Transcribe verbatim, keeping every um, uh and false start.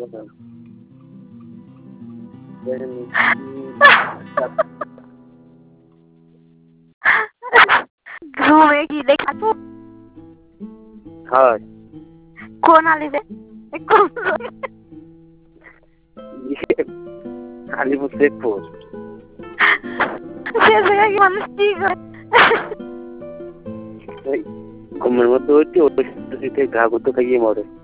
घूमे की देखा तू हाँ कौन आली रे कौन अलीपुर शेखपुर সে জায়গায় কি মানুষ কি করে ঘুমের মধ্যে হচ্ছে ওই থেকে ঘা করতে খাইয়ে মরে